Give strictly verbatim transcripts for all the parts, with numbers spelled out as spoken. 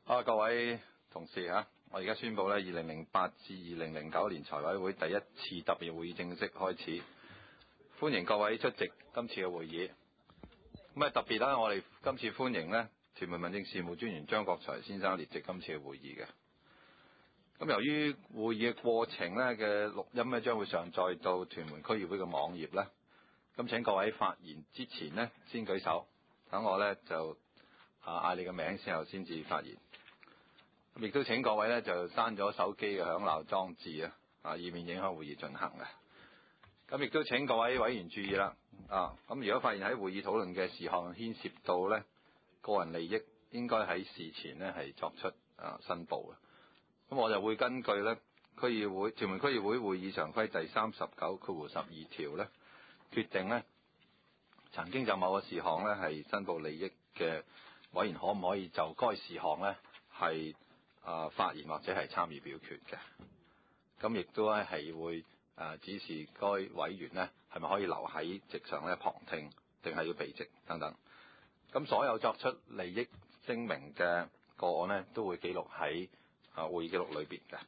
啊，各位同事嚇，我而家宣布咧，二零零八至二零零九年財委會第一次特別會議正式開始，歡迎各位出席今次嘅會議。咁啊特別啦，我哋今次歡迎呢屯門民政事務專員張國財先生列席今次嘅會議嘅。咁由於會議嘅過程呢嘅錄音呢將會上載到屯門區議會嘅網頁啦，咁請各位發言之前呢先舉手，等我呢就啊嗌你嘅名先後先至發言。亦都請各位呢就刪咗手機嘅響鬧裝置啊，啊以免影響會議進行嘅。咁亦都請各位委員注意啦，啊咁如果發現喺會議討論嘅事項牽涉到呢個人利益，應該喺事前呢係作出啊申報嘅。咁我就會根據呢區議會屯門區議會會議常規第三十九括十二條呢，決定呢曾經就某個事項呢係申報利益嘅委員可唔可以就該事項呢係啊發言或者係參與表決嘅。咁亦都咧係會啊指示該委員呢係咪可以留喺席上呢旁聽，定係要避席等等。咁所有作出利益聲明嘅個案呢，都會記錄喺啊會議記錄裏邊嘅。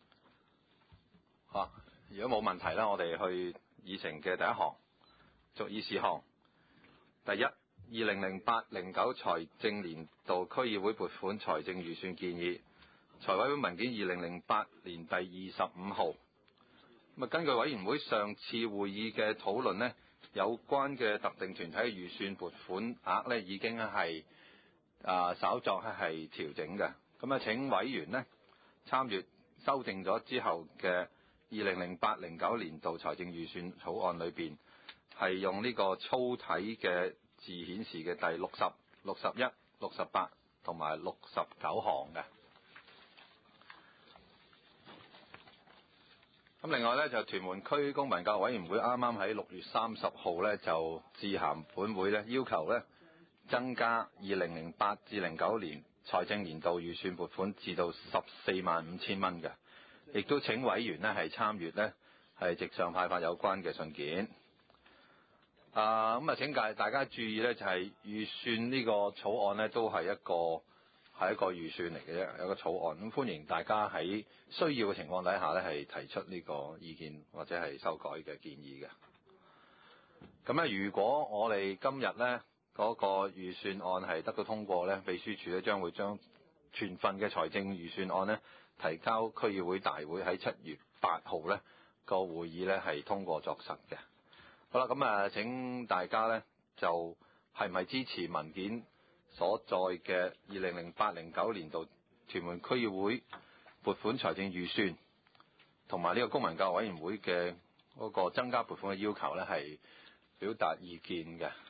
好，如果冇問題啦，我哋去議程嘅第一項，逐議事項。第一，二零零八零九財政年度區議會撥款財政預算建議，財委會文件二零零八年第二十五號。咁啊，根據委員會上次會議嘅討論呢，有關嘅特定團體嘅預算撥款額呢已經係啊稍作係調整嘅。咁啊，請委員呢參閱修訂咗之後嘅二零零八零九年度財政預算草案裏邊，係用呢個粗體嘅字顯示嘅第六十、六十一、六十八同埋六十九項嘅。咁另外呢，就屯門區公民教育委員會啱啱喺六月三十號呢就致函本會呢，要求呢增加二零零八至零九年財政年度預算撥款至到十四萬五千蚊嘅，亦都請委員呢係參閱呢係席上派發有關嘅信件。啊，咁啊，請介大家注意呢，就係預算呢個草案呢都係一個係一個預算嚟嘅啫，有個草案。咁歡迎大家喺需要嘅情況底下呢係提出呢個意見或者係修改嘅建議嘅。咁咧，如果我哋今日呢嗰個預算案係得到通過呢，秘書處呢將會將全份嘅財政預算案呢提交區議會大會喺七月八號呢個會議呢係通過作實嘅。好啦，咁啊，請大家呢就係唔係支持文件所載嘅二零零八零九年度屯門區議會撥款財政預算，同埋呢個公民教育委員會嘅嗰個增加撥款嘅要求呢係表達意見嘅。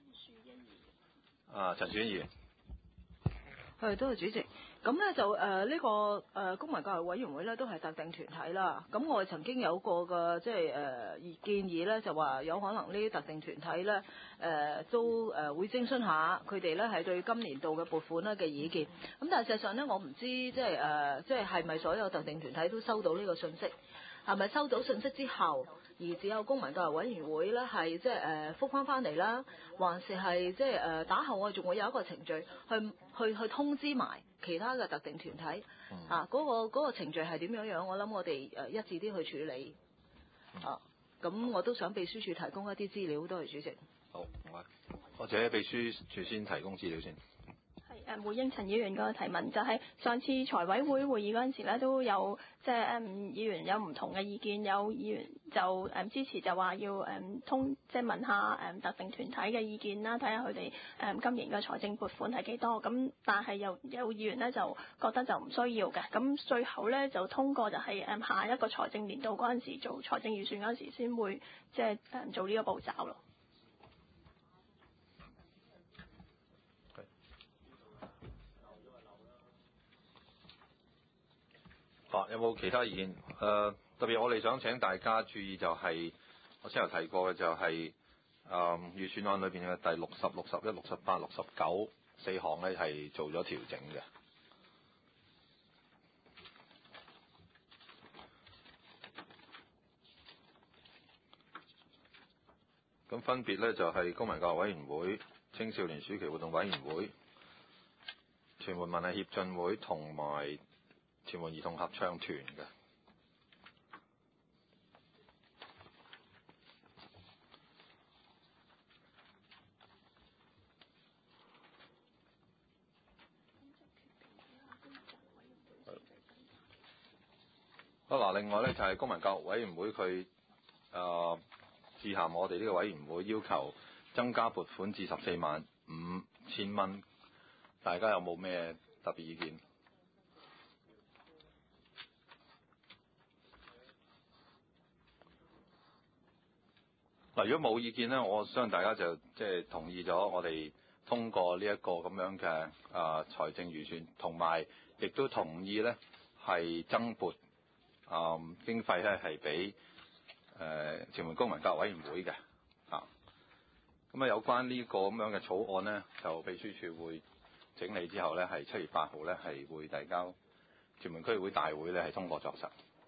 啊，陳樹英議員。 係，多謝主席。咁呢就誒呢、呃這個誒、呃、公民教育委員會呢都係特定團體啦。咁我哋曾經有過嘅即係誒、呃、建議呢，就話有可能呢啲特定團體呢誒、呃、都誒、呃、會徵詢下佢哋呢係對今年度嘅撥款呢嘅意見。咁但係事實上呢，我唔知即係誒即係係咪所有特定團體都收到呢個信息？係咪收到信息之後，而只有公民教育委員會咧係即係誒覆翻翻嚟啦，還是係即係誒打後我哋仲會有一個程序去去去通知埋其他嘅特定團體、嗯、啊嗰、嗰個嗰個程序係點樣樣？我諗我哋誒一致啲去處理、嗯、啊。咁我都想秘書處提供一啲資料，多謝主席。 好，我或者秘書處先提供資料先。 係誒回應陳議員個提問，就係、是、上次財委會會議嗰陣時咧，都有即係誒議員有唔同嘅意見，有議員就誒、嗯、支持就話要誒、嗯、通即係問下誒、嗯、特定團體嘅意見啦，睇下佢哋誒今年嘅財政撥款係幾多。咁但係又有議員咧就覺得就唔需要嘅。咁最後咧就通過就係、是、誒下一個財政年度嗰陣時做財政預算嗰陣時先會即係誒做呢個步驟咯。 啊、有冇其他意見？誒、呃、特別我哋想請大家注意就係、是、我先有提過嘅就係、是、誒、呃、預算案裏邊嘅第六十、六十一、六十八、六十九四項咧係做咗調整嘅。咁分別咧就係、是、公民教育委員會、青少年暑期活動委員會、 屯門文藝協進會同埋屯門兒童合唱團嘅。好嗱，另外咧就係公民教育委員會佢誒致函我哋呢個委員會，要求增加撥款至十四萬五千蚊。大家有冇咩特別意見？嗱，如果冇意見咧，我相信大家就即係同意咗我哋通過呢一個咁樣嘅啊財政預算，同埋亦都同意咧係增撥啊經費咧係俾誒屯門公民教育委員會嘅啊。咁啊有關呢個咁樣嘅草案咧，就秘書處會整理之後咧，係七月八號咧係會遞交屯門區議會大會咧係通過作實。